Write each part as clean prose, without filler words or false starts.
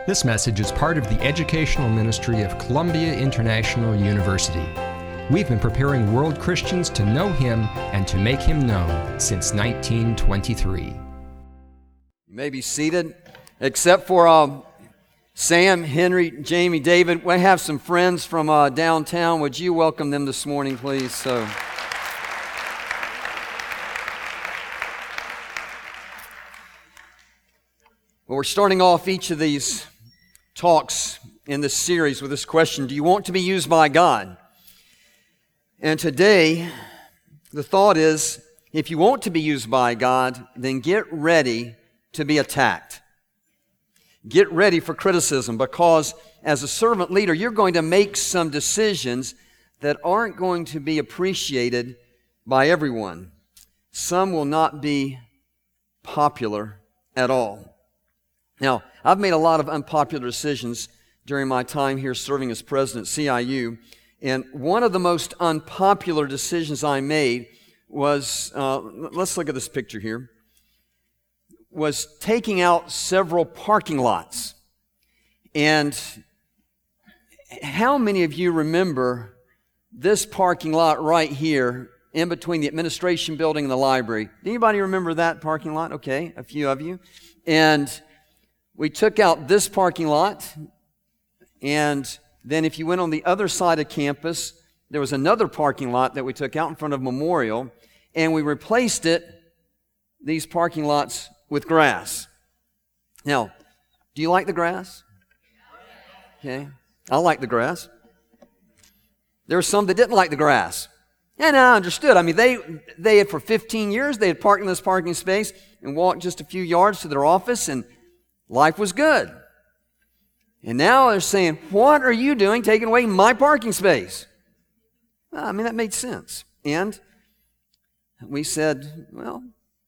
This message is part of the educational ministry of Columbia International University. We've been preparing world Christians to know Him and to make Him known since 1923. You may be seated, except for Sam, Henry, Jamie, David. We have some friends from downtown. Would you welcome them this morning, please? Well, we're starting off each of these talks in this series with this question: do you want to be used by God? And today, the thought is, if you want to be used by God, then get ready to be attacked. Get ready for criticism, because as a servant leader, you're going to make some decisions that aren't going to be appreciated by everyone. Some will not be popular at all. Now, I've made a lot of unpopular decisions during my time here serving as president at CIU, and one of the most unpopular decisions I made was, let's look at this picture here, was taking out several parking lots. And how many of you remember this parking lot right here in between the administration building and the library? Anybody remember that parking lot? Okay, a few of you. And we took out this parking lot, and then if you went on the other side of campus, there was another parking lot that we took out in front of Memorial, and we replaced these parking lots with grass. Now, do you like the grass? Okay, I like the grass. There were some that didn't like the grass. And I understood. I mean, they had for 15 years, they had parked in this parking space and walked just a few yards to their office, and life was good. And now they're saying, what are you doing taking away my parking space? Well, I mean, that made sense. And we said, well,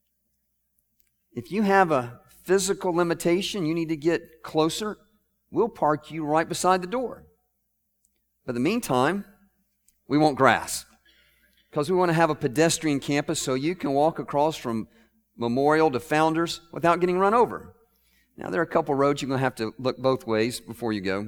if you have a physical limitation, you need to get closer, we'll park you right beside the door. But in the meantime, we want grass, because we want to have a pedestrian campus so you can walk across from Memorial to Founders without getting run over. Now, there are a couple roads you're going to have to look both ways before you go.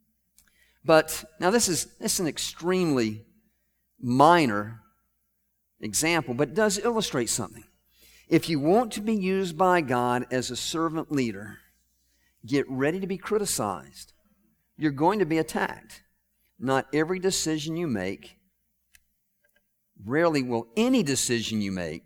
But now this is an extremely minor example, but it does illustrate something. If you want to be used by God as a servant leader, get ready to be criticized. You're going to be attacked. Not every decision you make, rarely will any decision you make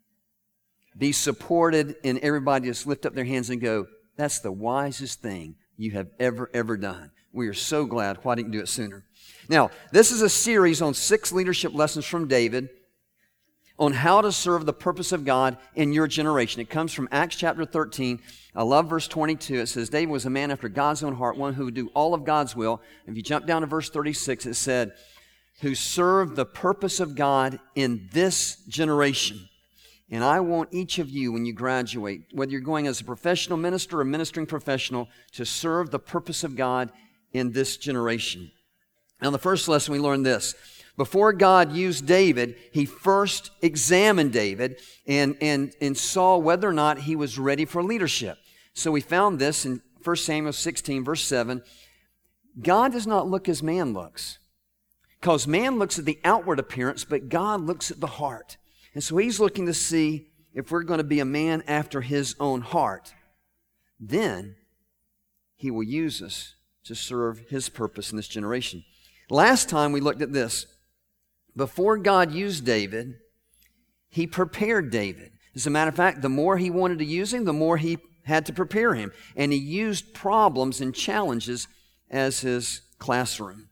be supported and everybody just lift up their hands and go, that's the wisest thing you have ever done. We are so glad. Why didn't you do it sooner? Now, this is a series on 6 leadership lessons from David on how to serve the purpose of God in your generation. It comes from Acts chapter 13. I love verse 22. It says, David was a man after God's own heart, one who would do all of God's will. If you jump down to verse 36, it said, who served the purpose of God in this generation. And I want each of you, when you graduate, whether you're going as a professional minister or a ministering professional, to serve the purpose of God in this generation. Now, the first lesson we learned this. Before God used David, He first examined David and saw whether or not he was ready for leadership. So we found this in 1 Samuel 16, verse 7. God does not look as man looks, because man looks at the outward appearance, but God looks at the heart. And so He's looking to see if we're going to be a man after His own heart. Then He will use us to serve His purpose in this generation. Last time we looked at this. Before God used David, He prepared David. As a matter of fact, the more He wanted to use him, the more He had to prepare him. And He used problems and challenges as His classroom.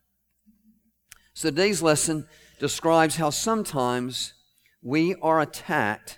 So today's lesson describes how sometimes we are attacked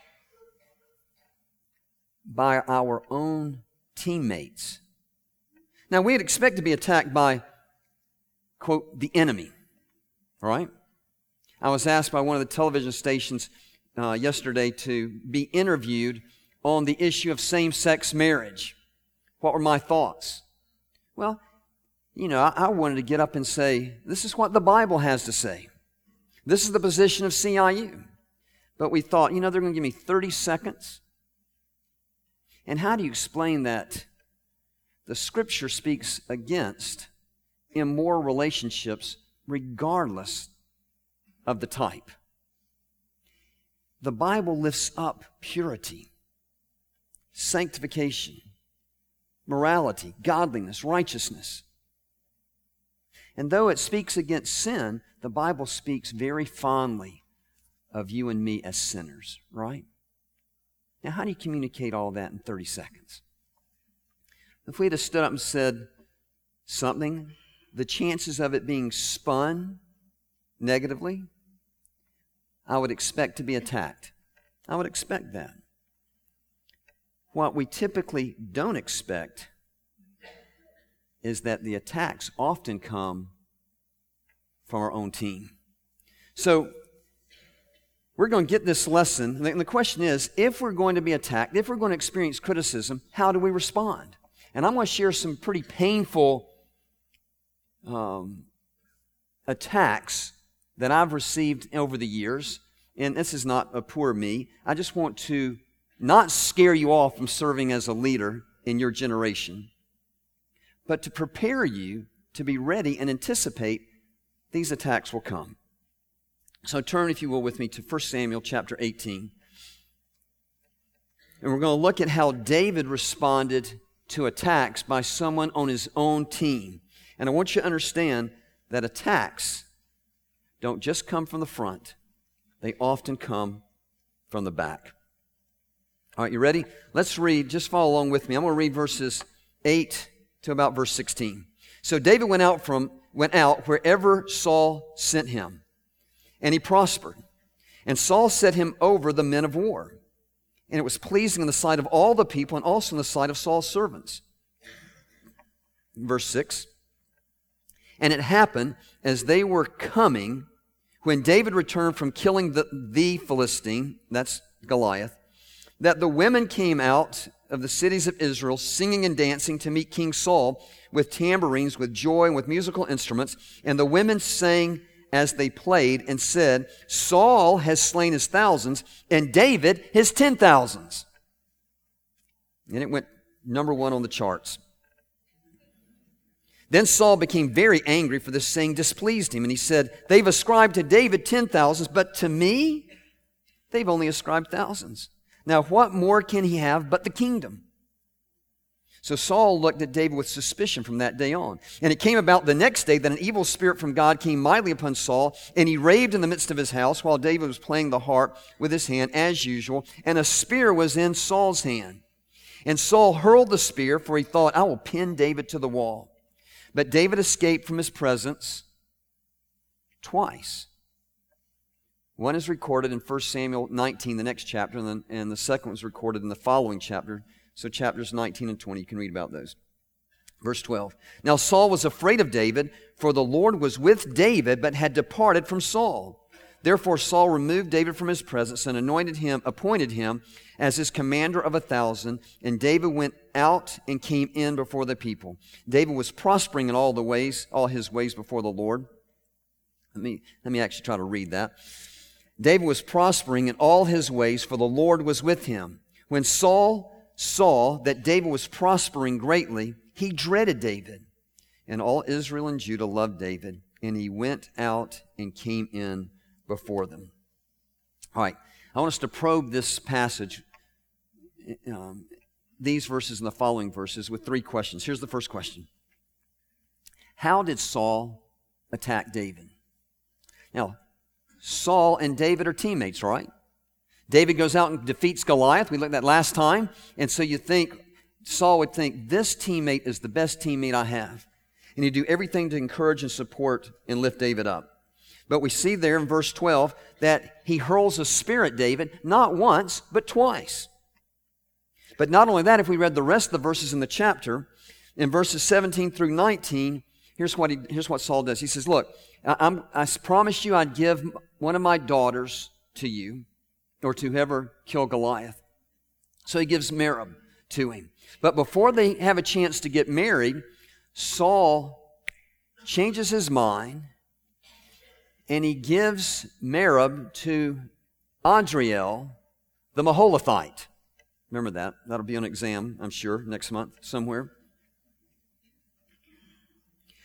by our own teammates. Now, we'd expect to be attacked by, quote, the enemy, all right? I was asked by one of the television stations yesterday to be interviewed on the issue of same-sex marriage. What were my thoughts? Well, you know, I wanted to get up and say, this is what the Bible has to say. This is the position of CIU. But we thought, you know, they're going to give me 30 seconds. And how do you explain that the Scripture speaks against immoral relationships regardless of the type. The Bible lifts up purity, sanctification, morality, godliness, righteousness. And though it speaks against sin, the Bible speaks very fondly of you and me as sinners, right? Now, how do you communicate all that in 30 seconds? If we had stood up and said something, the chances of it being spun negatively, I would expect to be attacked. I would expect that. What we typically don't expect is that the attacks often come from our own team. So, we're going to get this lesson, and the question is, if we're going to be attacked, if we're going to experience criticism, how do we respond? And I'm going to share some pretty painful attacks that I've received over the years, and this is not a poor me. I just want to not scare you off from serving as a leader in your generation, but to prepare you to be ready and anticipate these attacks will come. So turn, if you will, with me to 1 Samuel chapter 18. And we're going to look at how David responded to attacks by someone on his own team. And I want you to understand that attacks don't just come from the front. They often come from the back. All right, you ready? Let's read. Just follow along with me. I'm going to read verses 8 to about verse 16. So David went out wherever Saul sent him, and he prospered. And Saul set him over the men of war. And it was pleasing in the sight of all the people and also in the sight of Saul's servants. Verse 6. And it happened as they were coming, when David returned from killing the Philistine, that's Goliath, that the women came out of the cities of Israel singing and dancing to meet King Saul with tambourines, with joy, and with musical instruments. And the women sang as they played and said, Saul has slain his thousands and David his 10,000s. And it went number one on the charts. Then Saul became very angry, for this saying displeased him. And he said, they've ascribed to David 10,000s, but to me, they've only ascribed thousands. Now what more can he have but the kingdom? So Saul looked at David with suspicion from that day on. And it came about the next day that an evil spirit from God came mightily upon Saul, and he raved in the midst of his house while David was playing the harp with his hand as usual, and a spear was in Saul's hand. And Saul hurled the spear, for he thought, I will pin David to the wall. But David escaped from his presence twice. One is recorded in 1 Samuel 19, the next chapter, and the second was recorded in the following chapter. So chapters 19 and 20, you can read about those. Verse 12. Now Saul was afraid of David, for the Lord was with David, but had departed from Saul. Therefore Saul removed David from his presence and appointed him as his commander of 1,000. And David went out and came in before the people. David was prospering in all his ways before the Lord. Let me actually try to read that. David was prospering in all his ways, for the Lord was with him. When Saul saw that David was prospering greatly, he dreaded David. And all Israel and Judah loved David, and he went out and came in before them. All right, I want us to probe this passage, these verses and the following verses, with 3 questions. Here's the first question. How did Saul attack David? Now, Saul and David are teammates, right? David goes out and defeats Goliath. We looked at that last time. And so Saul would think, this teammate is the best teammate I have. And he'd do everything to encourage and support and lift David up. But we see there in verse 12 that he hurls a spear at David, not once, but twice. But not only that, if we read the rest of the verses in the chapter, in verses 17 through 19, here's what Saul does. He says, look, I promised you I'd give one of my daughters to you, or to whoever killed Goliath. So he gives Merab to him. But before they have a chance to get married, Saul changes his mind, and he gives Merab to Adriel, the Maholathite. Remember that. That'll be on exam, I'm sure, next month somewhere.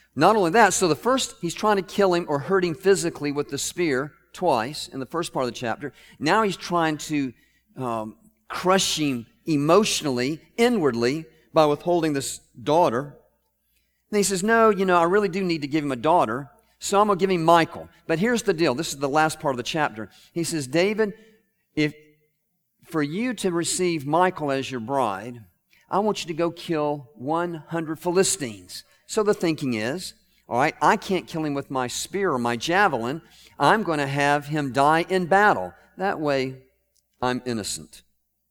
Not only that, so the first, he's trying to kill him or hurt him physically with the spear twice in the first part of the chapter. Now he's trying to crush him emotionally, inwardly, by withholding this daughter. And he says, no, I really do need to give him a daughter, so I'm going to give him Michal. But here's the deal. This is the last part of the chapter. He says, David, if for you to receive Michal as your bride, I want you to go kill 100 Philistines. So the thinking is, all right, I can't kill him with my spear or my javelin. I'm going to have him die in battle. That way, I'm innocent.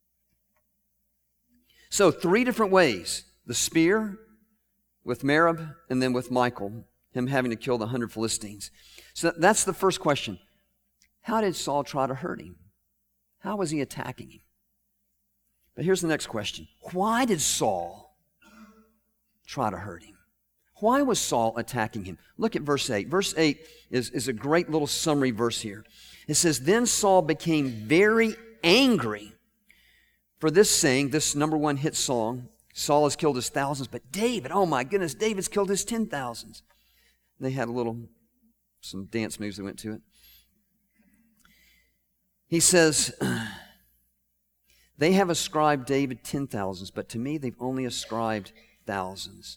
So 3 different ways. The spear with Merab and then with Michal, him having to kill the 100 Philistines. So that's the first question. How did Saul try to hurt him? How was he attacking him? But here's the next question. Why did Saul try to hurt him? Why was Saul attacking him? Look at verse 8. Verse 8 is a great little summary verse here. It says, then Saul became very angry for this saying, this number 1 hit song, Saul has killed his thousands, but David, oh my goodness, David's killed his 10,000s. They had some dance moves that went to it. He says, they have ascribed David 10,000s, but to me they've only ascribed thousands.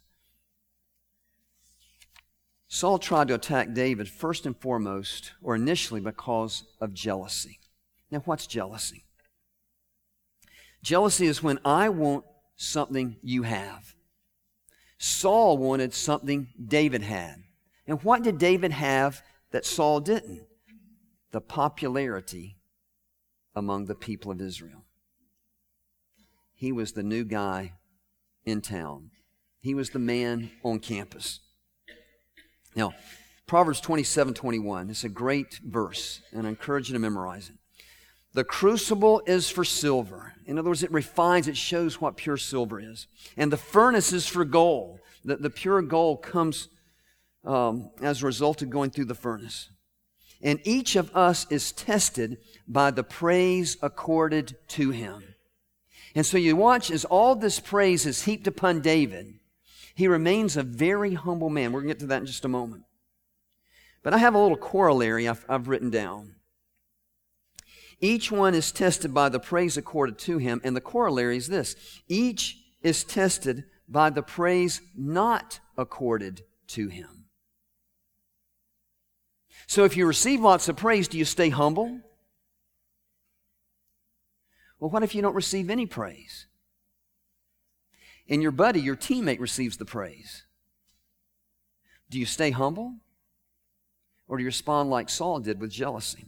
Saul tried to attack David first and foremost, or initially, because of jealousy. Now, what's jealousy? Jealousy is when I want something you have. Saul wanted something David had. And what did David have that Saul didn't? The popularity among the people of Israel. He was the new guy in town. He was the man on campus. Now, Proverbs 27:21, it's a great verse, and I encourage you to memorize it. The crucible is for silver. In other words, it refines, it shows what pure silver is. And the furnace is for gold. The pure gold comes as a result of going through the furnace. And each of us is tested by the praise accorded to him. And so you watch as all this praise is heaped upon David, he remains a very humble man. We're going to get to that in just a moment. But I have a little corollary I've written down. Each one is tested by the praise accorded to him, and the corollary is this. Each is tested by the praise not accorded to him. So if you receive lots of praise, do you stay humble? Well, what if you don't receive any praise? And your buddy, your teammate, receives the praise. Do you stay humble? Or do you respond like Saul did with jealousy?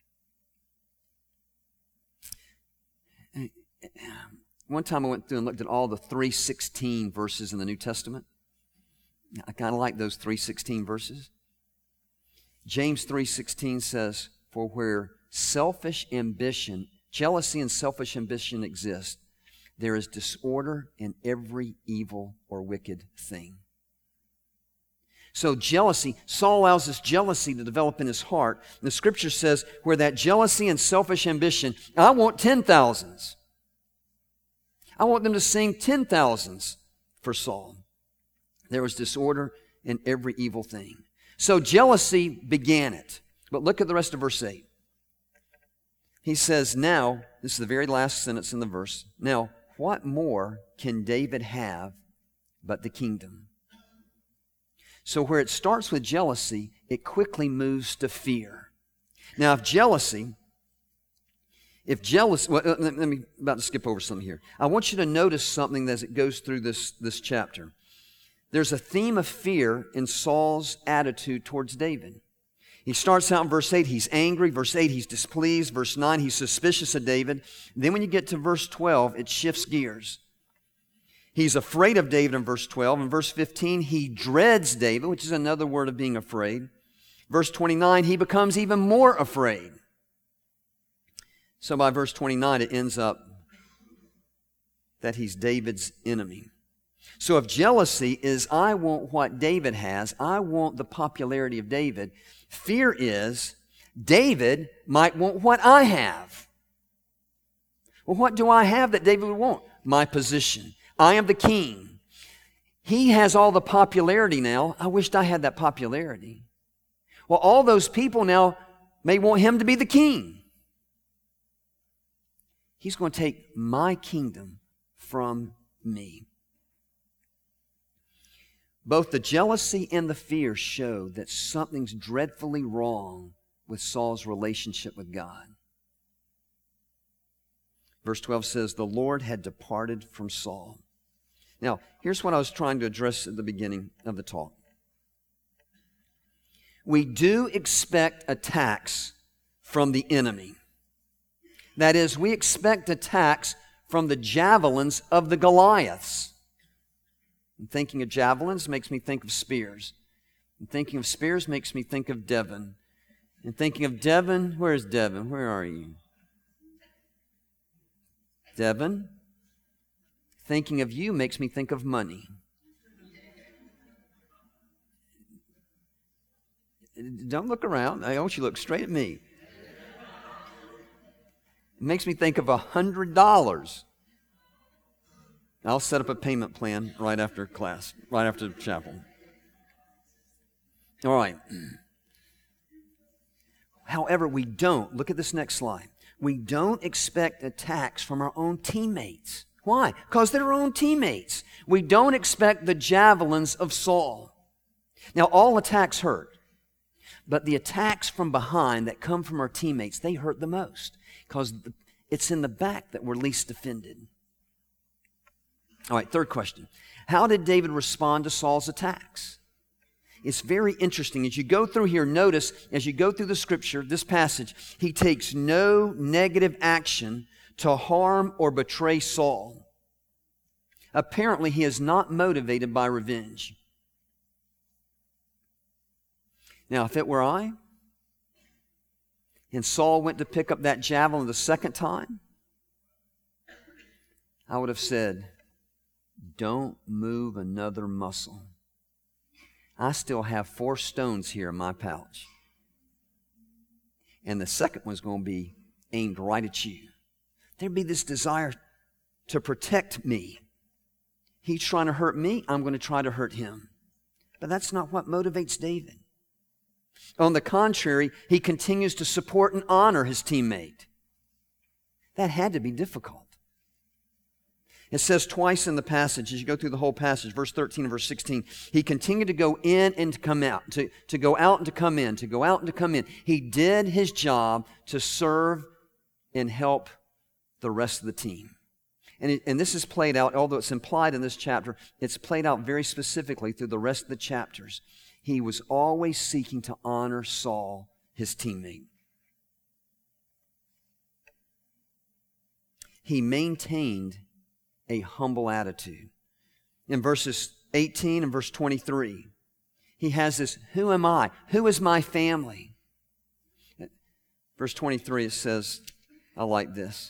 One time I went through and looked at all the 3:16 verses in the New Testament. I kind of like those 3:16 verses. James 3:16 says, for where selfish ambition, jealousy and selfish ambition exist, there is disorder in every evil or wicked thing. So jealousy, Saul allows this jealousy to develop in his heart. And the scripture says, where that jealousy and selfish ambition, I want 10,000s. I want them to sing 10,000s for Saul. There was disorder in every evil thing. So jealousy began it. But look at the rest of verse 8. He says, now, this is the very last sentence in the verse, now, what more can David have but the kingdom? So where it starts with jealousy, it quickly moves to fear. Now, well, let me about to skip over something here. I want you to notice something as it goes through this chapter. There's a theme of fear in Saul's attitude towards David. He starts out in verse 8, he's angry. Verse 8, he's displeased. Verse 9, he's suspicious of David. Then when you get to verse 12, it shifts gears. He's afraid of David in verse 12. In verse 15, he dreads David, which is another word of being afraid. Verse 29, he becomes even more afraid. So by verse 29, it ends up that he's David's enemy. So if jealousy is, I want what David has, I want the popularity of David, fear is, David might want what I have. Well, what do I have that David would want? My position. I am the king. He has all the popularity now. I wished I had that popularity. Well, all those people now may want him to be the king. He's going to take my kingdom from me. Both the jealousy and the fear show that something's dreadfully wrong with Saul's relationship with God. Verse 12 says, the Lord had departed from Saul. Now, here's what I was trying to address at the beginning of the talk. We do expect attacks from the enemy. That is, we expect attacks from the javelins of the Goliaths. And thinking of javelins makes me think of spears. And thinking of spears makes me think of Devin. And thinking of Devin, where's Devin? Where are you? Devin, thinking of you makes me think of money. Don't look around. I want you to look straight at me. It makes me think of $100. I'll set up a payment plan right after class, right after chapel. All right. However, we don't, look at this next slide. We don't expect attacks from our own teammates. Why? Because they're our own teammates. We don't expect the javelins of Saul. Now, all attacks hurt. But the attacks from behind that come from our teammates, they hurt the most. Because it's in the back that we're least defended. All right, third question. How did David respond to Saul's attacks? It's very interesting. As you go through here, notice, as you go through the scripture, this passage, he takes no negative action to harm or betray Saul. Apparently, he is not motivated by revenge. Now, if it were I, and Saul went to pick up that javelin the second time, I would have said, don't move another muscle. I still have 4 stones here in my pouch. And the second one's going to be aimed right at you. There'd be this desire to protect me. He's trying to hurt me, I'm going to try to hurt him. But that's not what motivates David. On the contrary, he continues to support and honor his teammate. That had to be difficult. It says twice in the passage, as you go through the whole passage, verse 13 and verse 16, he continued to go in and to come out, to go out and to come in, to go out and to come in. He did his job to serve and help the rest of the team. And this is played out, although it's implied in this chapter, it's played out very specifically through the rest of the chapters. He was always seeking to honor Saul, his teammate. He maintained a humble attitude. In verses 18 and verse 23, he has this, who am I? Who is my family? Verse 23, it says, I like this.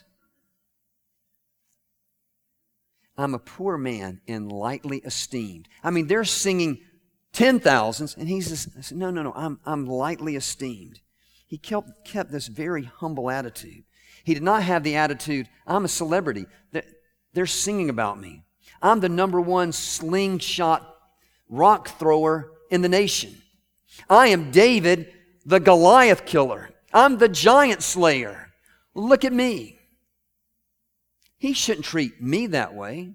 I'm a poor man and lightly esteemed. I mean, they're singing 10,000s, and he says, no, I'm lightly esteemed. He kept this very humble attitude. He did not have the attitude, I'm a celebrity. They're singing about me. I'm the #1 slingshot rock thrower in the nation. I am David, the Goliath killer. I'm the giant slayer. Look at me. He shouldn't treat me that way.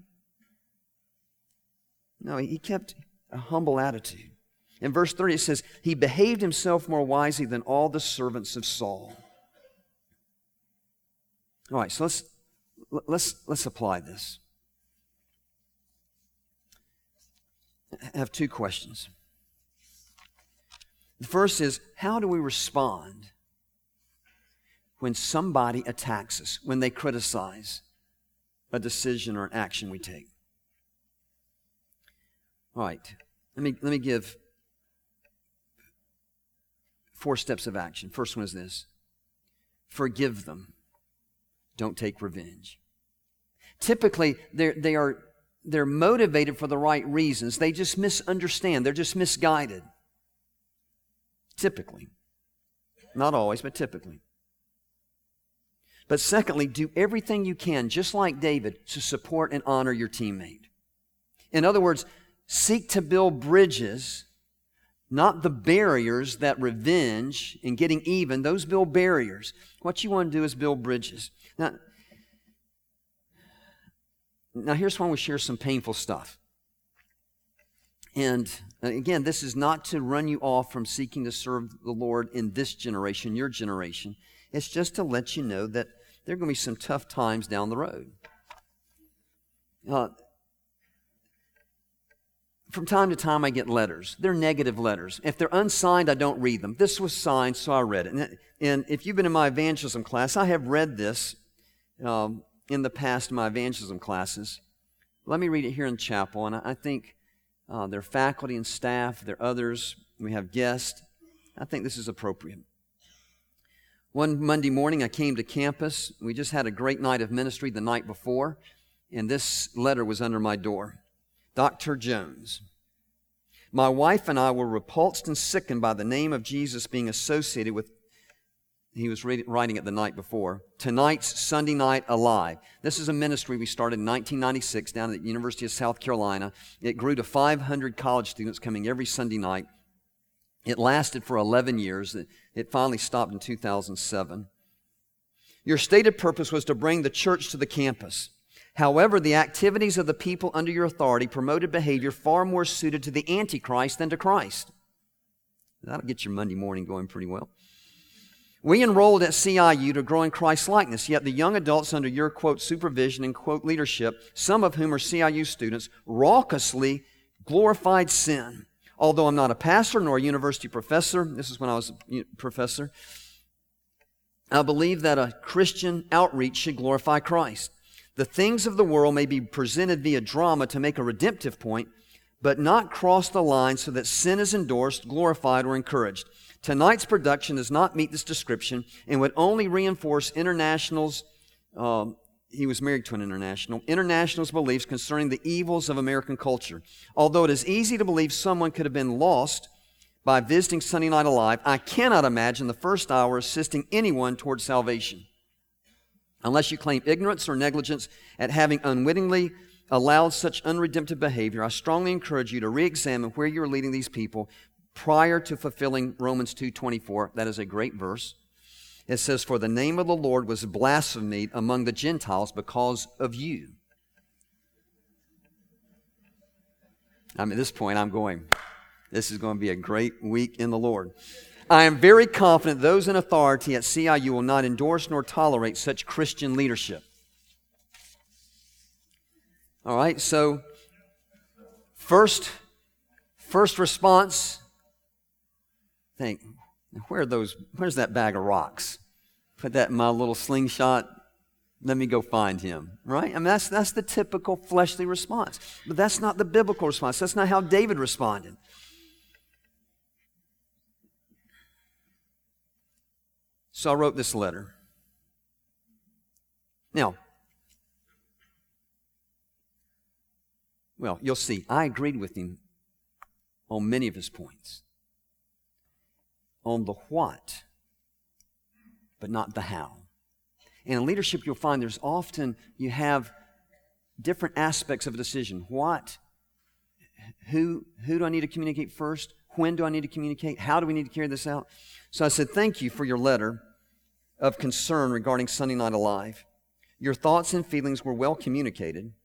No, he kept a humble attitude. In verse 30 it says, he behaved himself more wisely than all the servants of Saul. All right, so let's apply this. I have 2 questions. The first is, how do we respond when somebody attacks us, when they criticize a decision or an action we take? All right, let me give 4 steps of action. First one is this. Forgive them. Don't take revenge. Typically, they're motivated for the right reasons. They just misunderstand. They're just misguided. Typically. Not always, but typically. But secondly, do everything you can, just like David, to support and honor your teammate. In other words, seek to build bridges, not the barriers that revenge and getting even, those build barriers. What you want to do is build bridges. Now here's when we share some painful stuff. And again, this is not to run you off from seeking to serve the Lord in this generation, your generation. It's just to let you know that there are going to be some tough times down the road. From time to time, I get letters. They're negative letters. If they're unsigned, I don't read them. This was signed, so I read it. And if you've been in my evangelism class, I have read this in the past in my evangelism classes. Let me read it here in chapel, and I think there are faculty and staff, there are others, we have guests. I think this is appropriate. One Monday morning, I came to campus. We just had a great night of ministry the night before, and this letter was under my door. Dr. Jones, my wife and I were repulsed and sickened by the name of Jesus being associated with, he was writing it the night before, tonight's Sunday Night Alive. This is a ministry we started in 1996 down at the University of South Carolina. It grew to 500 college students coming every Sunday night. It lasted for 11 years. It finally stopped in 2007. Your stated purpose was to bring the church to the campus. However, the activities of the people under your authority promoted behavior far more suited to the Antichrist than to Christ. That'll get your Monday morning going pretty well. We enrolled at CIU to grow in Christ-likeness, yet the young adults under your, quote, supervision and, quote, leadership, some of whom are CIU students, raucously glorified sin. Although I'm not a pastor nor a university professor, this is when I was a professor, I believe that a Christian outreach should glorify Christ. The things of the world may be presented via drama to make a redemptive point, but not cross the line so that sin is endorsed, glorified, or encouraged. Tonight's production does not meet this description and would only reinforce internationals, he was married to an international's beliefs concerning the evils of American culture. Although it is easy to believe someone could have been lost by visiting Sunday Night Alive, I cannot imagine the first hour assisting anyone towards salvation. Unless you claim ignorance or negligence at having unwittingly allowed such unredemptive behavior, I strongly encourage you to re-examine where you're leading these people prior to fulfilling Romans 2:24. That is a great verse. It says, for the name of the Lord was blasphemed among the Gentiles because of you. At this point, I'm going, this is going to be a great week in the Lord. I am very confident those in authority at CIU will not endorse nor tolerate such Christian leadership. All right, so first response, think, where's that bag of rocks? Put that in my little slingshot. Let me go find him, right? I mean, that's the typical fleshly response. But that's not the biblical response. That's not how David responded. So I wrote this letter. Now, well, you'll see, I agreed with him on many of his points. On the what, but not the how. And in leadership, you'll find there's often, you have different aspects of a decision. What? Who do I need to communicate first? When do I need to communicate? How do we need to carry this out? So I said, thank you for your letter of concern regarding Sunday Night Alive. Your thoughts and feelings were well communicated.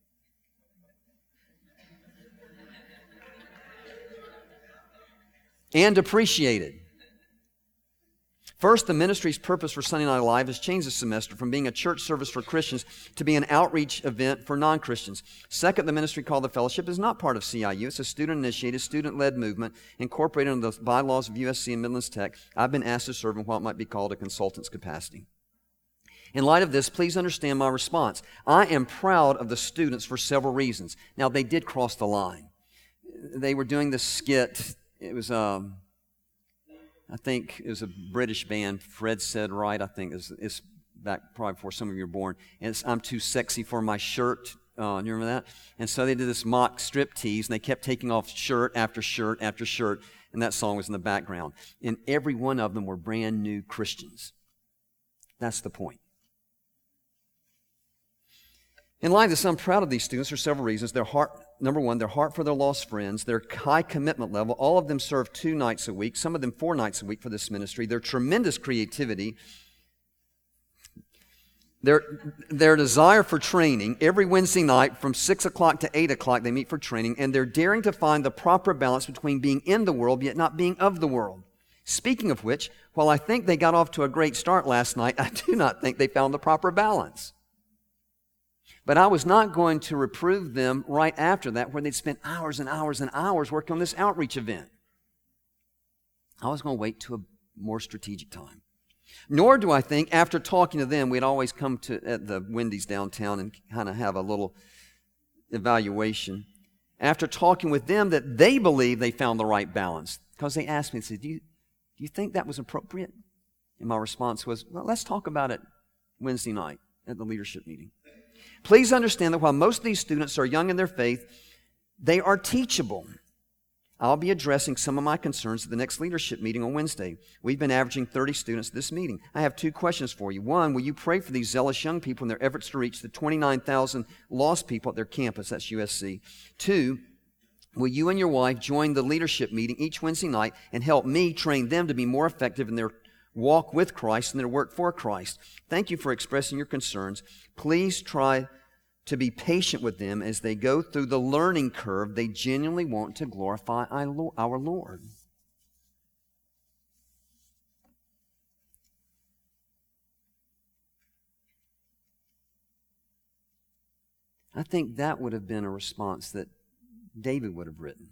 And appreciated. First, the ministry's purpose for Sunday Night Alive has changed this semester from being a church service for Christians to be an outreach event for non-Christians. Second, the ministry called The Fellowship is not part of CIU. It's a student-initiated, student-led movement incorporated under the bylaws of USC and Midlands Tech. I've been asked to serve in what might be called a consultant's capacity. In light of this, please understand my response. I am proud of the students for several reasons. Now, they did cross the line. They were doing this skit. It was I think it was a British band, Fred Said Right, I think it's back probably before some of you were born. And it's I'm Too Sexy for My Shirt. You remember that? And so they did this mock strip tease, and they kept taking off shirt after shirt after shirt, and that song was in the background. And every one of them were brand new Christians. That's the point. In light of this, I'm proud of these students for several reasons. Number one, their heart for their lost friends, their high commitment level. All of them serve 2 nights a week, some of them 4 nights a week for this ministry. Their tremendous creativity, their desire for training. Every Wednesday night from 6 o'clock to 8 o'clock they meet for training, and they're daring to find the proper balance between being in the world yet not being of the world. Speaking of which, while I think they got off to a great start last night, I do not think they found the proper balance. But I was not going to reprove them right after that, where they'd spent hours and hours and hours working on this outreach event. I was going to wait to a more strategic time. Nor do I think, after talking to them, we'd always come to at the Wendy's downtown and kind of have a little evaluation. After talking with them, that they believe they found the right balance. Because they asked me, they said, do you think that was appropriate? And my response was, well, let's talk about it Wednesday night at the leadership meeting. Please understand that while most of these students are young in their faith, they are teachable. I'll be addressing some of my concerns at the next leadership meeting on Wednesday. We've been averaging 30 students at this meeting. I have 2 questions for you. One, will you pray for these zealous young people in their efforts to reach the 29,000 lost people at their campus, that's USC? 2, will you and your wife join the leadership meeting each Wednesday night and help me train them to be more effective in their walk with Christ and their work for Christ? Thank you for expressing your concerns. Please try to be patient with them as they go through the learning curve they genuinely want to glorify our Lord. I think that would have been a response that David would have written.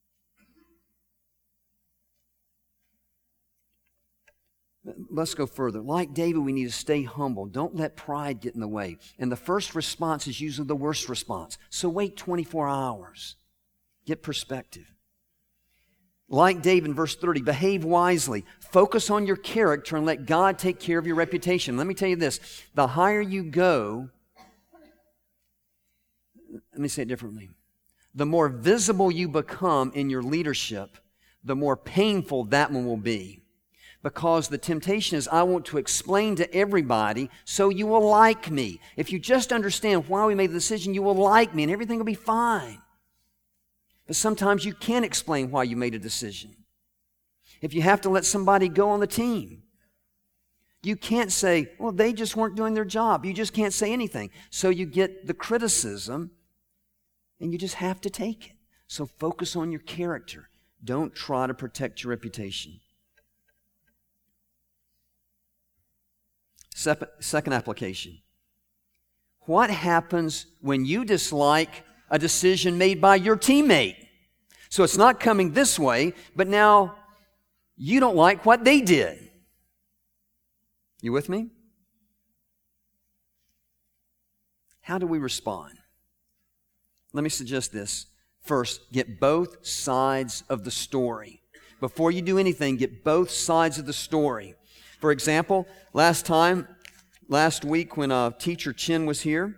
Let's go further. Like David, we need to stay humble. Don't let pride get in the way. And the first response is usually the worst response. So wait 24 hours. Get perspective. Like David in verse 30, behave wisely. Focus on your character and let God take care of your reputation. Let me tell you this. The higher you go, let me say it differently. The more visible you become in your leadership, the more painful that one will be. Because the temptation is, I want to explain to everybody so you will like me. If you just understand why we made the decision, you will like me and everything will be fine. But sometimes you can't explain why you made a decision. If you have to let somebody go on the team, you can't say, well, they just weren't doing their job. You just can't say anything. So you get the criticism and you just have to take it. So focus on your character. Don't try to protect your reputation. Second application. What happens when you dislike a decision made by your teammate? So it's not coming this way, but now you don't like what they did. You with me? How do we respond? Let me suggest this. First, get both sides of the story. Before you do anything, get both sides of the story. For example, last week when Teacher Chin was here,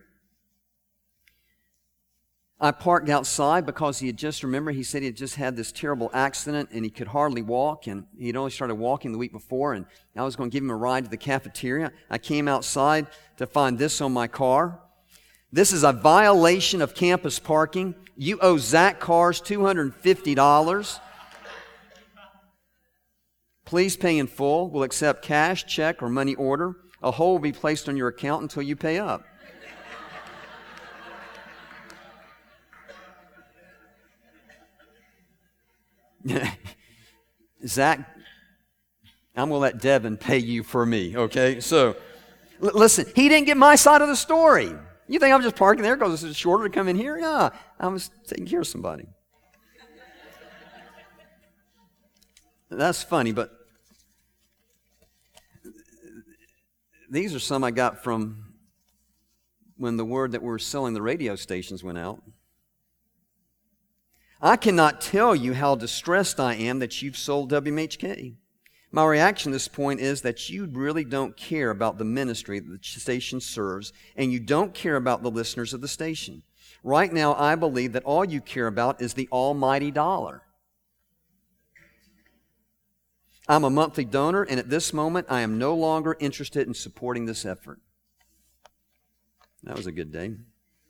I parked outside because he said he had just had this terrible accident and he could hardly walk, and he'd only started walking the week before, and I was going to give him a ride to the cafeteria. I came outside to find this on my car. This is a violation of campus parking. You owe Zach Cars $250. Please pay in full. We'll accept cash, check, or money order. A hold will be placed on your account until you pay up. Zach, I'm going to let Devin pay you for me, okay? So, listen, he didn't get my side of the story. You think I'm just parking there because it's shorter to come in here? No, I was taking care of somebody. That's funny, but these are some I got from when the word that we're selling the radio stations went out. I cannot tell you how distressed I am that you've sold WMHK. My reaction at this point is that you really don't care about the ministry that the station serves, and you don't care about the listeners of the station. Right now, I believe that all you care about is the almighty dollar. I'm a monthly donor, and at this moment, I am no longer interested in supporting this effort. That was a good day.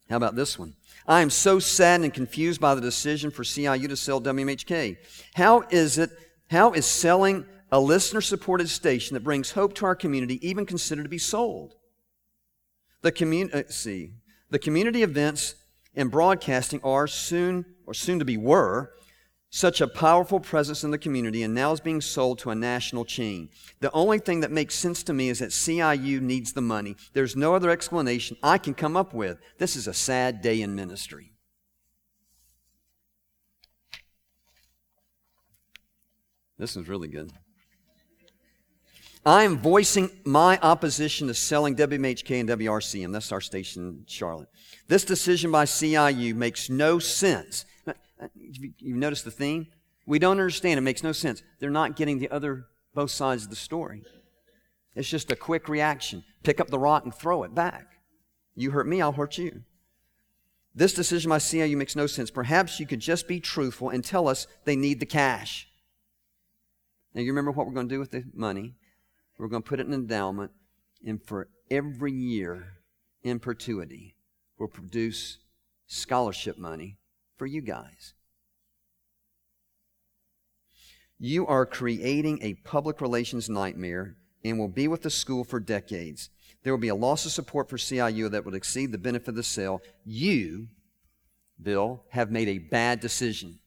How about this one? I am so saddened and confused by the decision for CIU to sell WMHK. How is selling a listener-supported station that brings hope to our community even considered to be sold? The community events and broadcasting are soon to be were such a powerful presence in the community, and now is being sold to a national chain. The only thing that makes sense to me is that CIU needs the money. There's no other explanation I can come up with. This is a sad day in ministry. This is really good. I am voicing my opposition to selling WMHK and WRCM. That's our station in Charlotte. This decision by CIU makes no sense. You notice the theme? We don't understand. It makes no sense. They're not getting both sides of the story. It's just a quick reaction. Pick up the rock and throw it back. You hurt me, I'll hurt you. This decision by CIU makes no sense. Perhaps you could just be truthful and tell us they need the cash. Now, you remember what we're going to do with the money? We're going to put it in an endowment, and for every year in perpetuity, we'll produce scholarship money for you guys. You are creating a public relations nightmare and will be with the school for decades. There will be a loss of support for CIU that would exceed the benefit of the sale. You, Bill, have made a bad decision.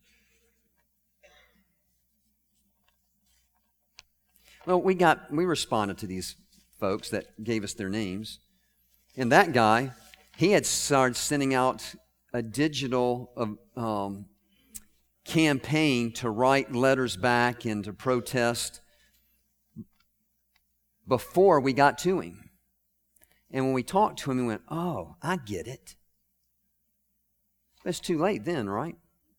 Well, we responded to these folks that gave us their names. And that guy, he had started sending out a digital campaign to write letters back and to protest before we got to him. And when we talked to him, he went, "Oh, I get it." It's too late then, right?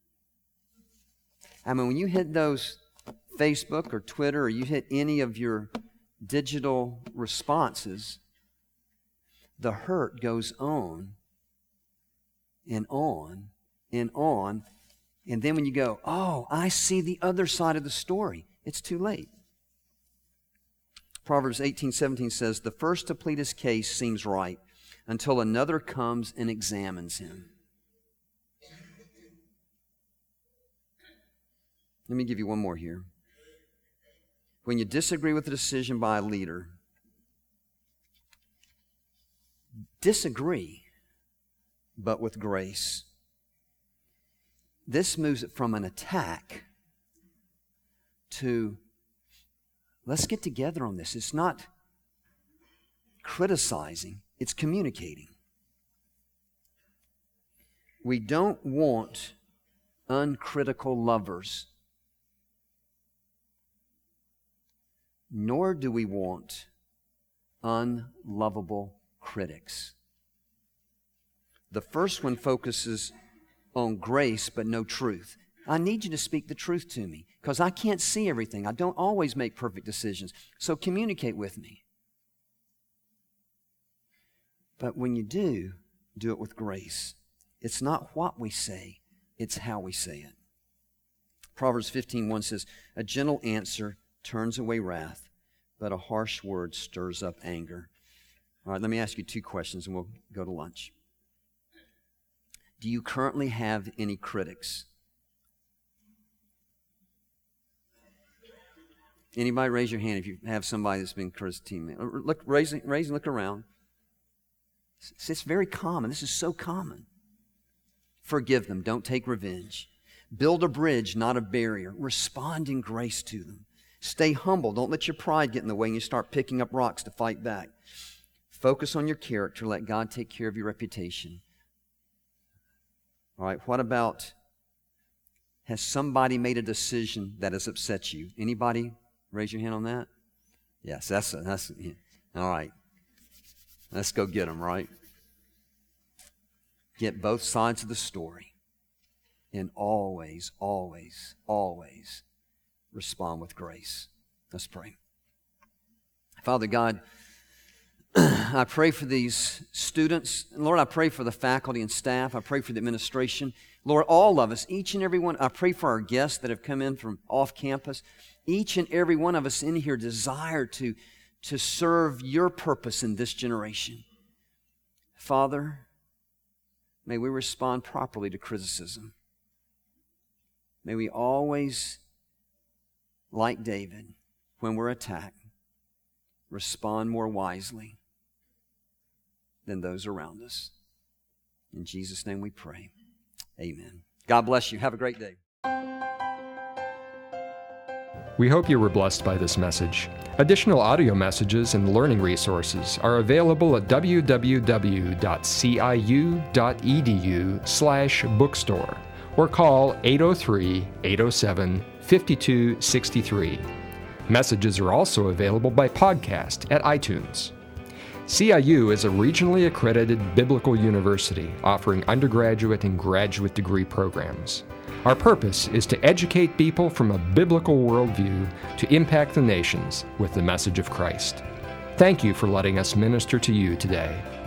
I mean, when you hit those Facebook or Twitter, or you hit any of your digital responses, the hurt goes on and on and on. And then when you go, "Oh, I see the other side of the story," it's too late. Proverbs 18:17 says, "The first to plead his case seems right until another comes and examines him." Let me give you one more here. When you disagree with a decision by a leader, disagree, but with grace. This moves it from an attack to, let's get together on this. It's not criticizing, it's communicating. We don't want uncritical lovers, nor do we want unlovable critics. The first one focuses on grace but no truth. I need you to speak the truth to me because I can't see everything. I don't always make perfect decisions. So communicate with me. But when you do it with grace. It's not what we say, it's how we say it. Proverbs 15:1 says, "A gentle answer turns away wrath, but a harsh word stirs up anger." All right, let me ask you 2 questions and we'll go to lunch. Do you currently have any critics? Anybody raise your hand if you have somebody that's been criticized? Raise and look around. It's very common. This is so common. Forgive them. Don't take revenge. Build a bridge, not a barrier. Respond in grace to them. Stay humble. Don't let your pride get in the way and you start picking up rocks to fight back. Focus on your character. Let God take care of your reputation. All right, what about, has somebody made a decision that has upset you? Anybody raise your hand on that? Yes, that's yeah. All right. Let's go get them, right? Get both sides of the story. And always, always, always respond with grace. Let's pray. Father God, I pray for these students. Lord, I pray for the faculty and staff. I pray for the administration. Lord, all of us, each and every one, I pray for our guests that have come in from off campus. Each and every one of us in here desire to serve your purpose in this generation. Father, May we respond properly to criticism. May we always, like David, when we're attacked, respond more wisely than those around us. In Jesus' name we pray. Amen. God bless you. Have a great day. We hope you were blessed by this message. Additional audio messages and learning resources are available at www.ciu.edu/bookstore or call 803-807-5263. Messages are also available by podcast at iTunes. CIU is a regionally accredited biblical university offering undergraduate and graduate degree programs. Our purpose is to educate people from a biblical worldview to impact the nations with the message of Christ. Thank you for letting us minister to you today.